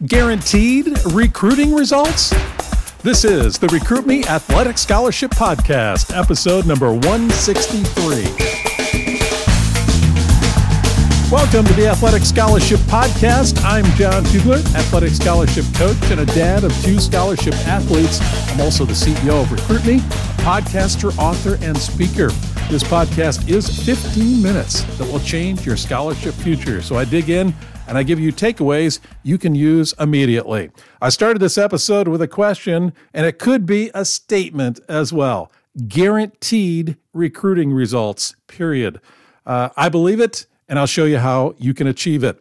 Guaranteed recruiting results? This is the Recruit Me Athletic Scholarship Podcast, episode number 163. Welcome to the Athletic Scholarship Podcast. I'm John Fugler, athletic scholarship coach and a dad of 2 scholarship athletes. I'm also the CEO of Recruit Me, podcaster, author, and speaker. This podcast is 15 minutes that will change your scholarship future. So I dig in and I give you takeaways you can use immediately. I started this episode with a question, and it could be a statement as well. Guaranteed recruiting results, period. I believe it, and I'll show you how you can achieve it.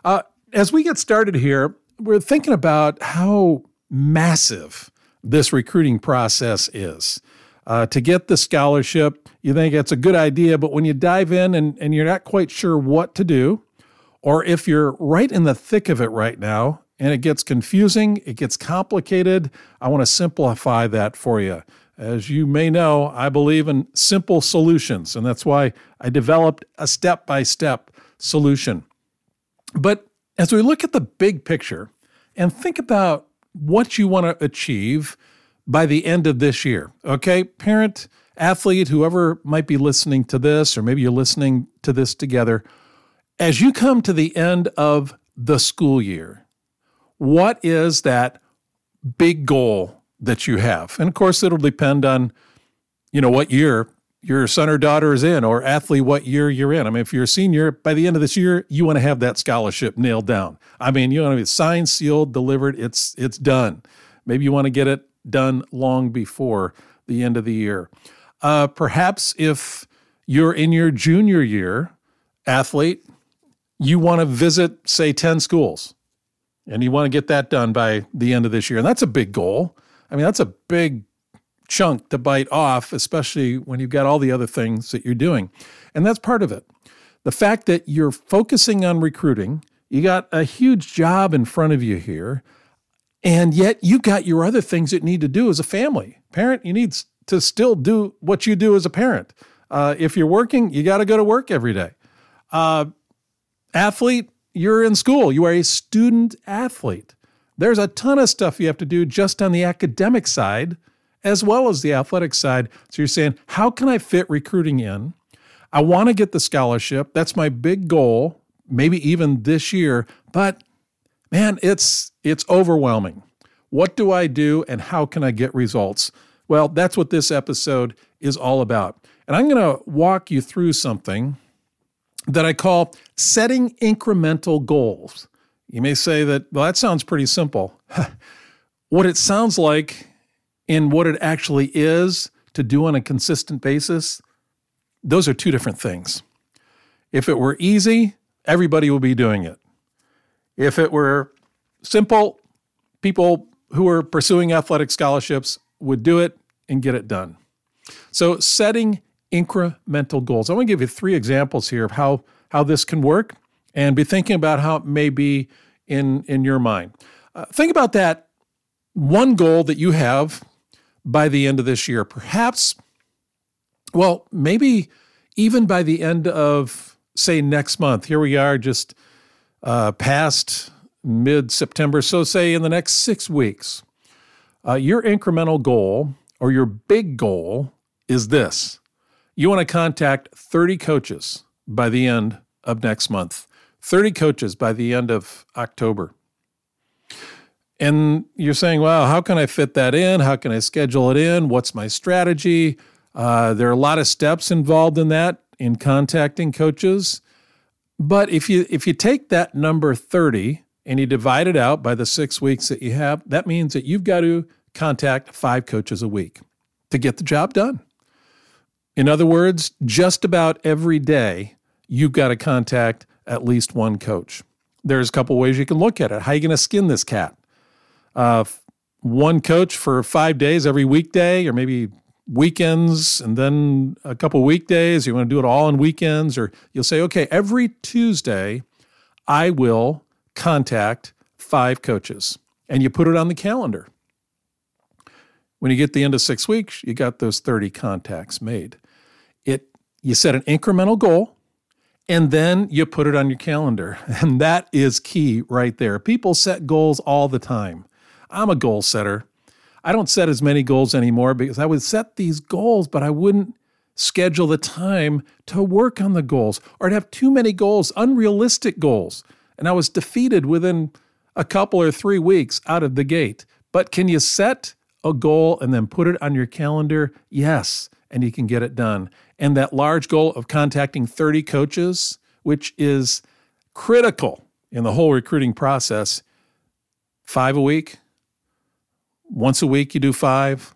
As we get started here, we're thinking about how massive this recruiting process is. To get the scholarship, you think it's a good idea, but when you dive in and you're not quite sure what to do, or if you're right in the thick of it right now and it gets confusing, it gets complicated, I want to simplify that for you. As you may know, I believe in simple solutions, and that's why I developed a step-by-step solution. But as we look at the big picture and think about what you want to achieve by the end of this year, okay? Parent, athlete, whoever might be listening to this, or maybe you're listening to this together, as you come to the end of the school year, what is that big goal that you have? And of course, it'll depend on, what year your son or daughter is in, or athlete, what year you're in. I mean, if you're a senior, by the end of this year, you want to have that scholarship nailed down. I mean, you want to be signed, sealed, delivered, it's done. Maybe you want to get it done long before the end of the year. Perhaps if you're in your junior year, athlete, you want to visit, say, 10 schools, and you want to get that done by the end of this year. And that's a big goal. I mean, that's a big chunk to bite off, especially when you've got all the other things that you're doing. And that's part of it. The fact that you're focusing on recruiting, you got a huge job in front of you here, and yet you've got your other things that you need to do as a family. Parent, you need to still do what you do as a parent. If you're working, you got to go to work every day. Athlete, you're in school. You are a student athlete. There's a ton of stuff you have to do just on the academic side as well as the athletic side. So you're saying, how can I fit recruiting in? I want to get the scholarship. That's my big goal, maybe even this year. But man, it's overwhelming. What do I do and how can I get results? Well, that's what this episode is all about. And I'm going to walk you through something that I call setting incremental goals. You may say that sounds pretty simple. What it sounds like and what it actually is to do on a consistent basis, those are 2 different things. If it were easy, everybody would be doing it. If it were simple, people who are pursuing athletic scholarships would do it and get it done. So setting incremental goals. I want to give you 3 examples here of how this can work and be thinking about how it may be in your mind. Think about that one goal that you have by the end of this year. Perhaps, maybe even by the end of, say, next month. Here we are just past mid-September. So say in the next 6 weeks, your incremental goal or your big goal is this. You want to contact 30 coaches by the end of next month, 30 coaches by the end of October. And you're saying, wow, how can I fit that in? How can I schedule it in? What's my strategy? There are a lot of steps involved in that, in contacting coaches. But if you take that number 30 and you divide it out by the 6 weeks that you have, that means that you've got to contact 5 coaches a week to get the job done. In other words, just about every day, you've got to contact at least 1 coach. There's a couple ways you can look at it. How are you going to skin this cat? 1 coach for 5 days every weekday, or maybe weekends, and then a couple weekdays. You want to do it all on weekends, or you'll say, okay, every Tuesday, I will contact 5 coaches. And you put it on the calendar. When you get the end of 6 weeks, you got those 30 contacts made. You set an incremental goal, And then you put it on your calendar. And that is key right there. People set goals all the time. I'm a goal setter. I don't set as many goals anymore because I would set these goals, but I wouldn't schedule the time to work on the goals, or I'd have too many goals, unrealistic goals. And I was defeated within a couple or 3 weeks out of the gate. But can you set a goal and then put it on your calendar? Yes, and you can get it done. And that large goal of contacting 30 coaches, which is critical in the whole recruiting process, 5 a week. Once a week, you do 5.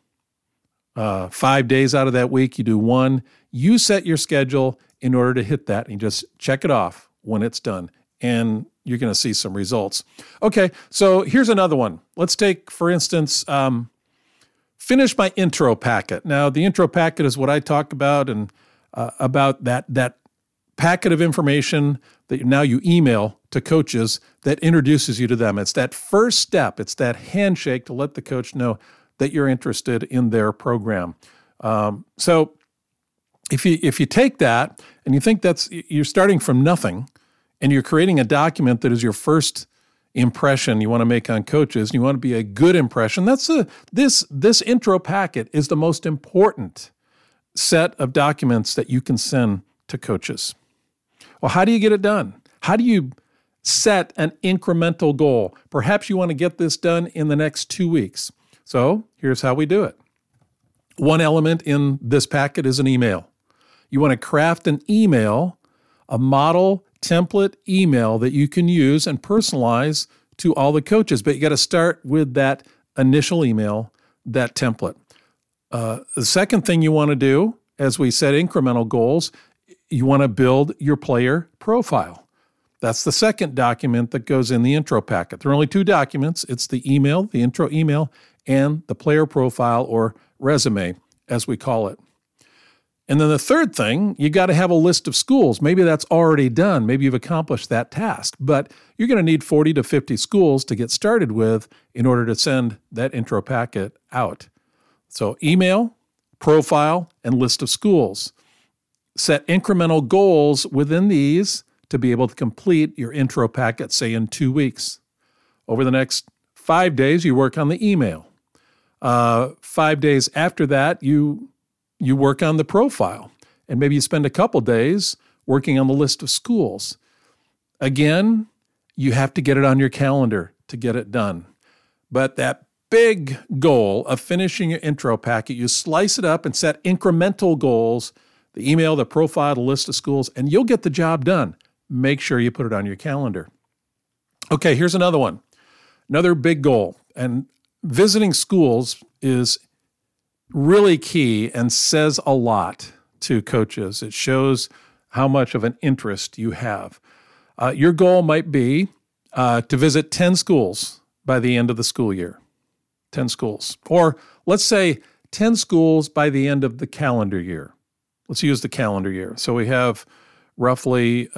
5 days out of that week, you do 1. You set your schedule in order to hit that, and you just check it off when it's done, and you're going to see some results. Okay, so here's another one. Let's take, for instance, finish my intro packet. Now, the intro packet is what I talk about, and about that packet of information that now you email to coaches that introduces you to them. It's that first step. It's that handshake to let the coach know that you're interested in their program. So if you take that and you think you're starting from nothing and you're creating a document that is your first impression you want to make on coaches, and you want to be a good impression, this intro packet is the most important set of documents that you can send to coaches. Well, how do you get it done? How do you set an incremental goal? Perhaps you want to get this done in the next 2 weeks. So here's how we do it. One element in this packet is an email. You want to craft an email, a model template email that you can use and personalize to all the coaches. But you got to start with that initial email, that template. The second thing you want to do, as we set incremental goals, you want to build your player profile. That's the second document that goes in the intro packet. There are only 2 documents. It's the email, the intro email, and the player profile, or resume, as we call it. And then the third thing, you got to have a list of schools. Maybe that's already done. Maybe you've accomplished that task, but you're going to need 40 to 50 schools to get started with in order to send that intro packet out. So email, profile, and list of schools. Set incremental goals within these to be able to complete your intro packet, say in 2 weeks. Over the next 5 days, you work on the email. 5 days after that, you work on the profile, and maybe you spend a couple days working on the list of schools. Again, you have to get it on your calendar to get it done. But that big goal of finishing your intro packet, you slice it up and set incremental goals, the email, the profile, the list of schools, and you'll get the job done. Make sure you put it on your calendar. Okay, here's another one. Another big goal, and visiting schools is really key and says a lot to coaches. It shows how much of an interest you have. Your goal might be to visit 10 schools by the end of the school year. 10 schools. Or let's say 10 schools by the end of the calendar year. Let's use the calendar year. So we have roughly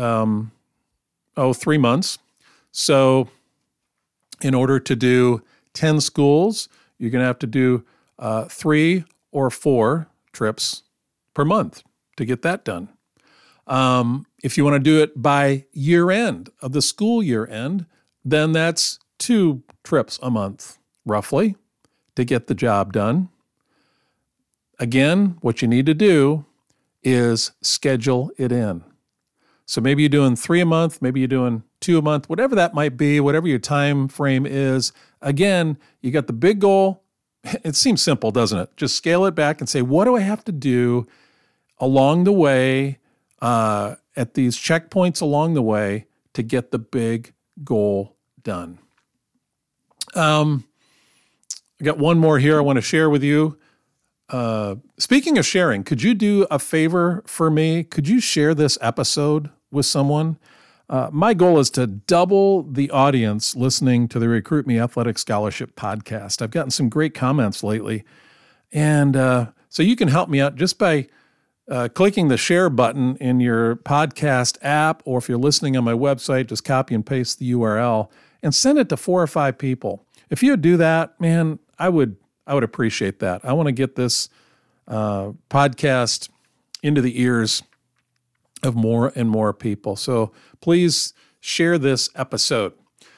3 months. So in order to do 10 schools, you're going to have to do 3 or 4 trips per month to get that done. If you want to do it by year end, of the school year end, then that's 2 trips a month, roughly, to get the job done. Again, what you need to do is schedule it in. So maybe you're doing 3 a month, maybe you're doing 2 a month, whatever that might be, whatever your time frame is. Again, you got the big goal. It seems simple, doesn't it? Just scale it back and say, what do I have to do along the way, at these checkpoints along the way, to get the big goal done? I got one more here I want to share with you. Speaking of sharing, could you do a favor for me? Could you share this episode with someone? My goal is to double the audience listening to the Recruit Me Athletic Scholarship podcast. I've gotten some great comments lately. And so you can help me out just by clicking the share button in your podcast app, or if you're listening on my website, just copy and paste the URL and send it to 4 or 5 people. If you would do that, man, I would appreciate that. I want to get this podcast into the ears of more and more people. So please share this episode.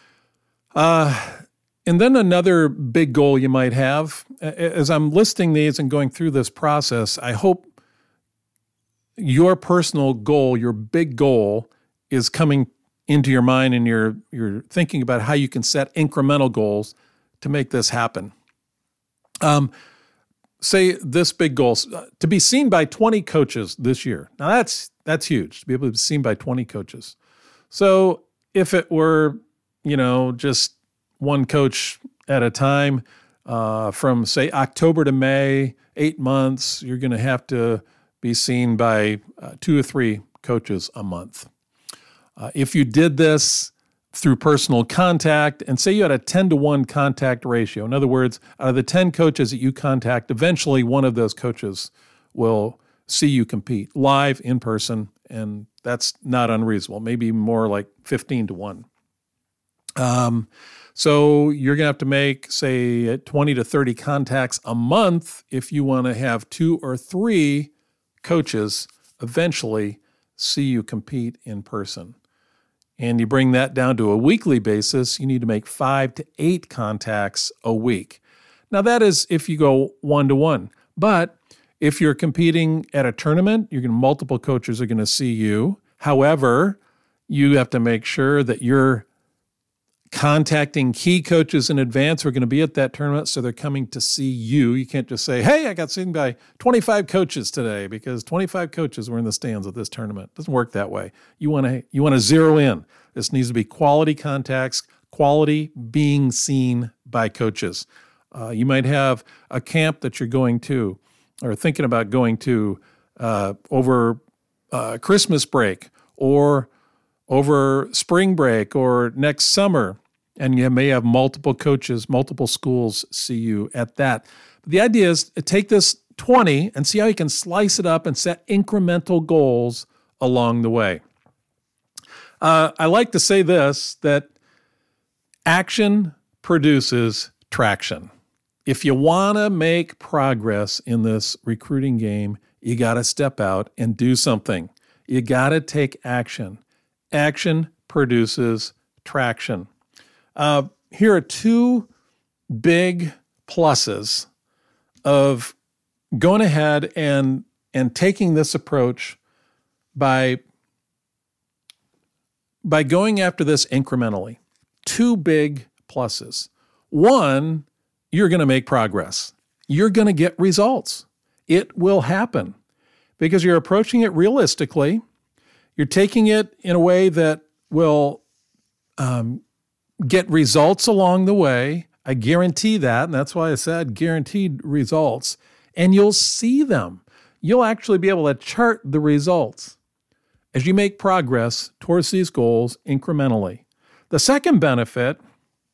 And then another big goal you might have, as I'm listing these and going through this process, I hope your personal goal, your big goal, is coming into your mind and you're thinking about how you can set incremental goals to make this happen. Say this big goal, to be seen by 20 coaches this year. Now that's huge, to be able to be seen by 20 coaches. So if it were, just one coach at a time, from say October to May, 8 months, you're going to have to be seen by 2 or 3 coaches a month. If you did this through personal contact, and say you had a 10-to-1 contact ratio, in other words, out of the 10 coaches that you contact, eventually one of those coaches will see you compete live in person, and that's not unreasonable, maybe more like 15-to-1. So you're going to have to make, say, 20 to 30 contacts a month if you want to have 2 or 3 coaches eventually see you compete in person. And you bring that down to a weekly basis, you need to make 5 to 8 contacts a week. Now that is if you go 1-to-1. But if you're competing at a tournament, multiple coaches are going to see you. However, you have to make sure that you're contacting key coaches in advance who are going to be at that tournament, so they're coming to see you. You can't just say, hey, I got seen by 25 coaches today because 25 coaches were in the stands at this tournament. It doesn't work that way. You want to zero in. This needs to be quality contacts, quality being seen by coaches. You might have a camp that you're going to or thinking about going to over Christmas break or over spring break or next summer, and you may have multiple coaches, multiple schools see you at that. But the idea is to take this 20 and see how you can slice it up and set incremental goals along the way. I like to say this, that action produces traction. If you want to make progress in this recruiting game, you got to step out and do something. You got to take action. Action produces traction. Here are 2 big pluses of going ahead and taking this approach by going after this incrementally. 2 big pluses. One, you're going to make progress. You're going to get results. It will happen because you're approaching it realistically. You're taking it in a way that will get results along the way. I guarantee that, and that's why I said guaranteed results. And you'll see them. You'll actually be able to chart the results as you make progress towards these goals incrementally. The second benefit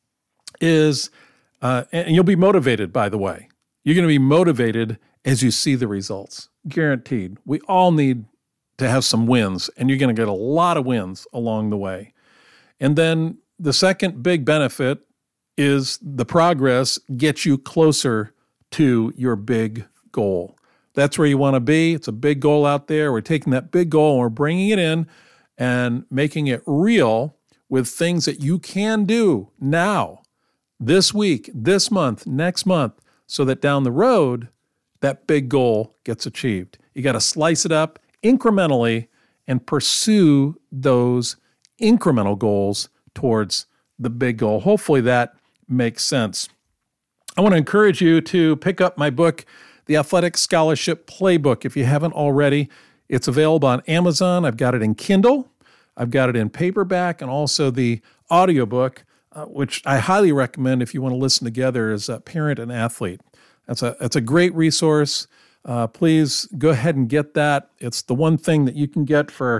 is, and you'll be motivated, by the way. You're going to be motivated as you see the results. Guaranteed. We all need to have some wins, and you're going to get a lot of wins along the way. And then the second big benefit is the progress gets you closer to your big goal. That's where you want to be. It's a big goal out there. We're taking that big goal and we're bringing it in and making it real with things that you can do now, this week, this month, next month, so that down the road, that big goal gets achieved. You got to slice it up incrementally and pursue those incremental goals towards the big goal. Hopefully that makes sense. I want to encourage you to pick up my book, The Athletic Scholarship Playbook. If you haven't already, it's available on Amazon. I've got it in Kindle. I've got it in paperback and also the audiobook, which I highly recommend if you want to listen together as a parent and athlete. That's a great resource. Please go ahead and get that. It's the one thing that you can get for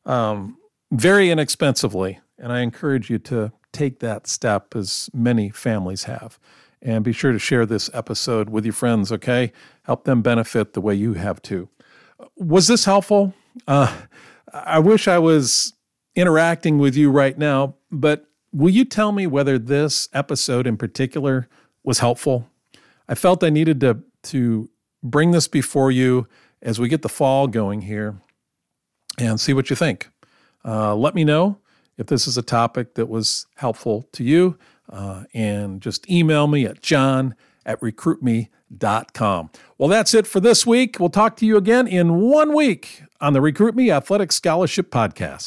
very inexpensively, and I encourage you to take that step as many families have. And be sure to share this episode with your friends, okay? Help them benefit the way you have too. Was this helpful? I wish I was interacting with you right now, but will you tell me whether this episode in particular was helpful? I felt I needed to bring this before you as we get the fall going here. and see what you think. Let me know if this is a topic that was helpful to you, and just email me at john@recruitme.com. Well, that's it for this week. We'll talk to you again in 1 week on the Recruit Me Athletic Scholarship Podcast.